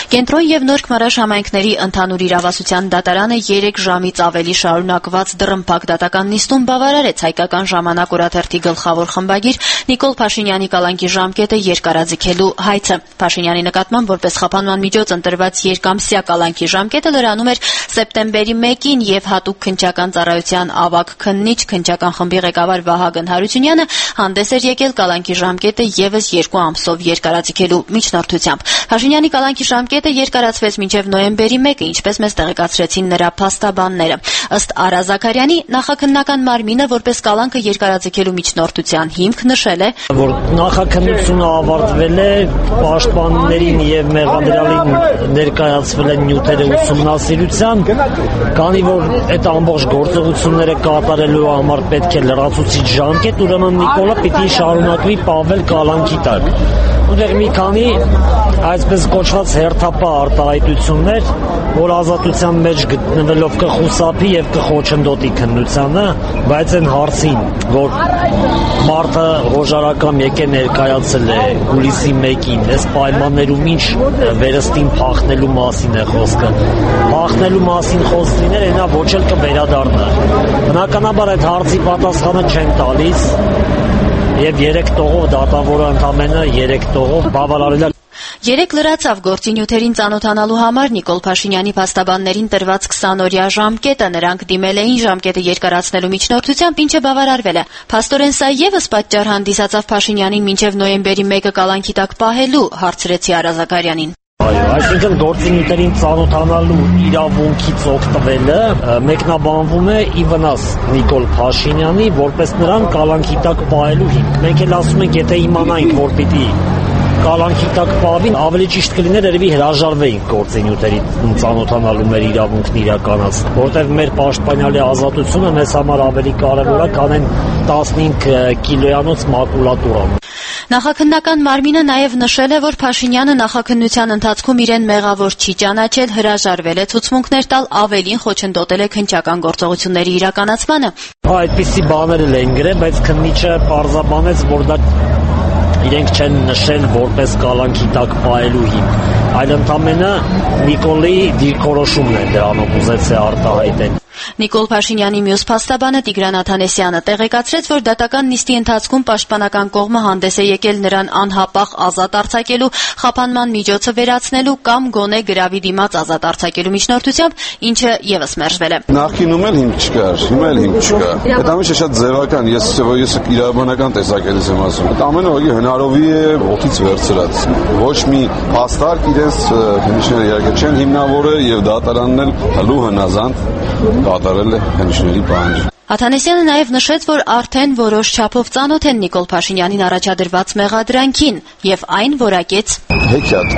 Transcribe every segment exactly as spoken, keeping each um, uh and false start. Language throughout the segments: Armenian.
Կենտրոն եւ Նորք Մարաշ համայնքների ընդհանուր իրավասության դատարանը երեք ժամից ավելի շարունակված դռնփակ դատական նիստում բավարարեց հայկական ժամանակ օրաթերթի գլխավոր խմբագիր Նիկոլ Փաշինյանի կալանքի ժամկետը երկարաձգելու հայցը։ Փաշինյանի նկատմամբ որպես խափանման միջոց ընտրված երկամսյա կալանքի ժամկետը լրանում էր սեպտեմբերի մեկին եւ հատուկ քննչական ծառայության ավագ քննիչ քննչական խմբի ղեկավար Վահագն Հարությունյանը հանդես էր եկել կալանքի ժամկետը եւս երկու ամսով երկարաձգելու միջնորդությամբ։ Փաշինյանի կալանքի ժամկետը երկարացվեց մինչև նոյեմբերի մեկը, ինչպես մեզ տեղեկացրեցին նրա փաստաբանները։ Ըստ Արա Զաքարյանի, նախաքննական մարմինը որպես կալանքը երկարաձգելու միջնորդության հիմք նշել է, որ նախաքննությունը ավարտվել է, պաշտպաններին եւ մեղադրյալին ներկայացվել են նյութերը ուսումնասիրության, քանի որ այդ ամբողջ գործողությունները կատարելու համար պետք է լրացուցիչ ժամկետ, ուրեմն Նիկոլը պիտի շարունակվի պահվել կալանքի տակ։ Ուներ մի քանի այսպես կոչված հերթապահ արտահայտություններ, որ ազատության մեջ գտնվելով կխուսափի եւ կխոչընդոտի քննությանը, բայց այն հարցին, որ մարդը հոժարակամ եկե ներկայացել է հուլիսի մեկին, այս պայմաններում ինչ վերստին փախնելու մասին է խոսքը։ Փախնելու մասին խոսք լիներ, այնա ոչ էլ կվերադառնա։ Բնականաբար այդ հարցի պատասխանը չեն տալիս եւ երեք տողով դատավորը ընդամենը երեք տողով բավարարել է։ Երեք լրացավ գործի նյութերին ծանոթանալու համար Նիկոլ Փաշինյանի փաստաբաններին տրված քսան-օրյա ժամկետը, նրանք դիմել էին ժամկետը երկարացնելու միջնորդությամբ, ինչը բավարարվել է։ Փաստորեն սա եւս պատճառ հանդիսացավ Փաշինյանին մինչև նոյեմբերի մեկը կալանքի տակ պահելու, հարցրեցի Արա Զաքարյանին։ Այո, այսինքն գործի նյութերին ծանոթանալու իրավունքից օգտվելը մեկնաբանվում է ի վնաս Նիկոլ Փաշինյանի, որպես նրան կալանքի տակ պահելու հիմք։ Մենք էլ ասում ենք, եթե իմանայինք, որ պիտի կալանքի տակ պահվին, ավելի ճիշտ կլիներ երևի հրաժարվեինք գործի նյութերի ծանոթանալու մեր իրավունքն իրականացնել, որտեղ մեր պաշտպանյալի ազատությունը մեզ համար ավելի կարևոր է, քան այն տասնհինգ կիլոյանոց մակուլատուրան։ Նախաքննական մարմինը նաև նշել է, որ Փաշինյանը նախաքննության ընթացքում իրեն մեղավոր չի ճանաչել, հրաժարվել է ցուցմունքներ տալ, ավելին խոչընդոտել է քննչական գործողությունների իրականացմանը։ Այդպիսի բաներ էլ են գրել, բայց քննիչը պարզաբանեց, որ դա իրենք չեն նշել որպես կալանքի տակ պահելու հիմք, այլ ընդամենը Նիկոլի դիրքորոշումն է դրանով ուզեց է արտահայտել։ Նիկոլ Փաշինյանի մյուս փաստաբանը Տիգրան Աթանեսյանը տեղեկացրեց, որ դատական նիստի ընթացքում պաշտպանական կողմը հանդես է եկել նրան անհապաղ ազատ արձակելու, խափանման միջոցը վերացնելու կամ գոնե գրավի դիմաց ազատ արձակելու միջնորդությամբ, ինչը եւս մերժվել է։ Նախկինում էլ հիմք չկար, հիմա էլ հիմք չկա։ Այդ ամենը շատ ձևական, ես ես իրավաբանական տեսակետից եմ ասում։ Այդ ամենը ուղղակի հնարովի է օդից վերցրած։ Ոչ մի փաստարկ իրենց քննիչները իհարկե չեն հիմնավորել եւ դատարանն էլ հլու հնազանդ կատարել է քննիչների պահանջը։ Աթանեսյանը նաև նշեց, որ արդեն որոշ չափով ծանոթ են Նիկոլ Փաշինյանին առաջադրված մեղադրանքին եւ այն որակեց հեքիաթ,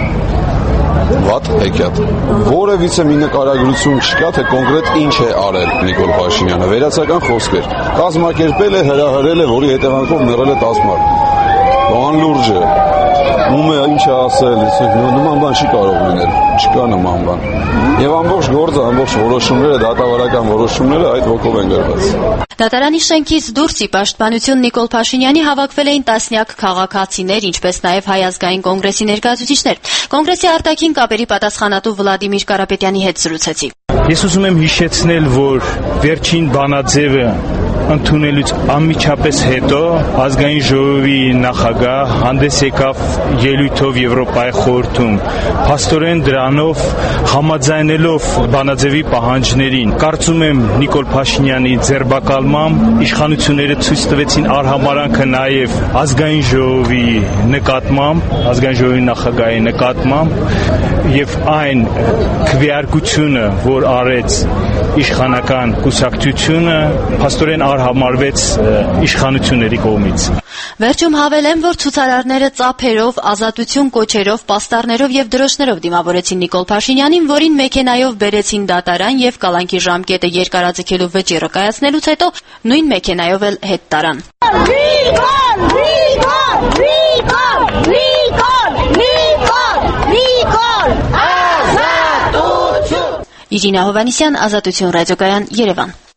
վատ հեքիաթ։ Որևիցե մի նկարագրություն չկա, թե կոնկրետ ինչ է արել Նիկոլ Փաշինյանը։ Վերացական խոսքեր։ Կազմակերպել է, հրահրել է, որի հետևանքով մեռել է տասը մարդ։ Անլուրջ է։ Ում է ինչ ասել, նման բան չի կարող լինել, չկա նման բան։ Եվ ամբողջ գործը, ամբողջ որոշումները, դատավարական որոշումները այդ ոգով են գրված։ Դատարանի շենքից դուրս ի պաշտպանություն Նիկոլ Փաշինյանի հավաքվել էին տասնյակ քաղաքացիներ, ինչպես նաև Հայ ազգային կոնգրեսի ներկայացուցիչներ։ Կոնգրեսի արտաքին կապերի պատասխանատու Վլադիմիր Կարապետյանի հետ զրուցեցի։ Ես ուզում եմ հիշեցնել, որ վերջին բանաձևը ընդունելուց անմիջապես հետո ազգային ժողովի նախագահ հանդես եկավ ելույթով Եվրոպայի խորհրդում, փաստորեն դրանով համաձայնելով բանաձևի պահանջներին։ Կարծում եմ Նիկոլ Փաշինյանի ձերբակալմամբ իշխանությունները ցույց տվեցին արհամարանքը նաև ազգային ժողովի նկատմամբ, ազգային ժողովի նախագահի նկատմամբ եւ այն քվեարկությունը, որ արեց իշխանական կուսակցությունը, փաստորեն արհամարվեց իշխանությունների կողմից։ Վերջում հավելեմ, որ ցուցարարները ծափերով, ազատություն կոչերով, պաստառներով եւ դրոշներով դիմավորեցին Նիկոլ Փաշինյանին, որին մեքենայով բերեցին դատարան եւ կալանքի ժամկետը երկարաձգելու վճիռը կայացնելուց հետո նույն մեքենայով էլ հետ տարան։ Նիկոլ, Նիկոլ, Նիկոլ, Նիկոլ, Նիկոլ, Նիկոլ, ազատություն։ Իրինա Հովանիսյան, Ազատություն ռադիոկայան, Երևան։